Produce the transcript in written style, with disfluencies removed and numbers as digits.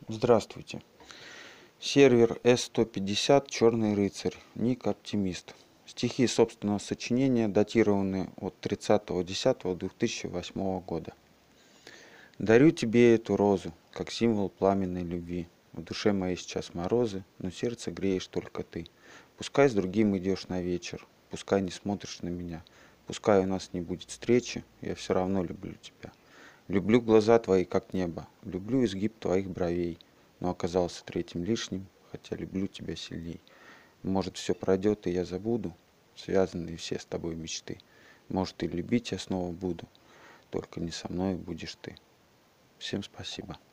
Здравствуйте. Сервер С-150 «Черный рыцарь», ник «Оптимист». Стихи собственного сочинения, датированы от 30.10.2008 года. Дарю тебе эту розу, как символ пламенной любви. В душе моей сейчас морозы, но сердце греешь только ты. Пускай с другим идешь на вечер, пускай не смотришь на меня. Пускай у нас не будет встречи, я все равно люблю тебя. Люблю глаза твои, как небо, люблю изгиб твоих бровей, но оказался третьим лишним, хотя люблю тебя сильней. Может, все пройдет, и я забуду связанные все с тобой мечты. Может, и любить я снова буду, только не со мной будешь ты. Всем спасибо.